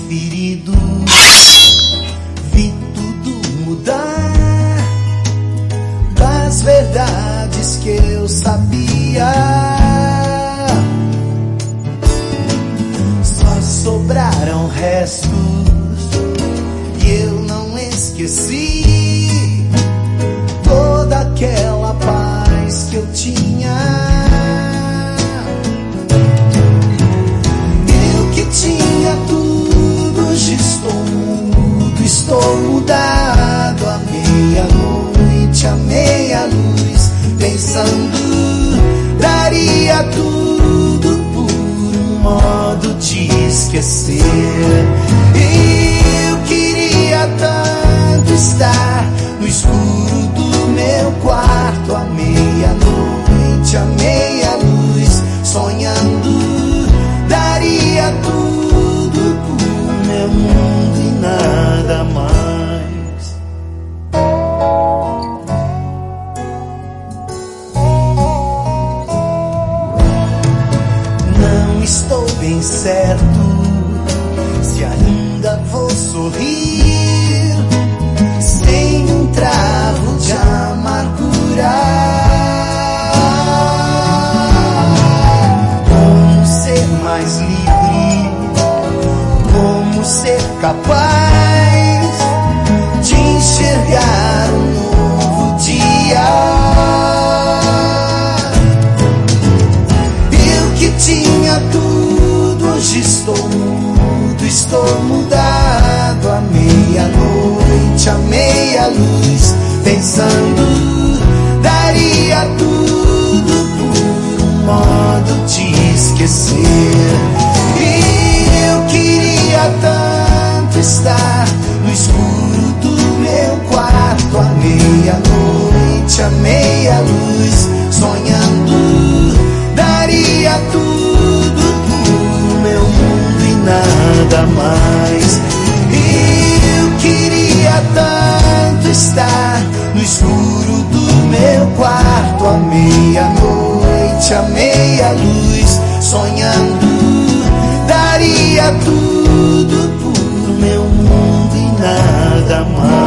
ferido, vi tudo mudar, das verdades que eu sabia. Só sobraram restos e eu não esqueci toda aquela paz que eu tinha. Tinha tudo, hoje estou mudo, estou mudado. À meia-noite, à meia-luz, pensando, daria tudo por um modo de esquecer. E eu queria tanto estar no escuro do meu quarto, à meia-noite, à meia-luz, sonhando, daria tudo por meu mundo e nada mais. Não estou bem certo se ainda vou sorrir sem um travo de amargura. Mais livre, como ser capaz de enxergar um novo dia. Eu que tinha tudo, hoje estou mudo, estou mudado. À meia-noite, à meia-luz, pensando, daria tudo por um modo de esquecer. E eu queria tanto estar no escuro do meu quarto, à meia-noite, à meia-luz, sonhando, daria tudo por meu mundo e nada mais. E eu queria tanto estar no escuro do meu quarto, à meia-noite, à meia-luz, sonhando, daria tudo por meu mundo e nada mais.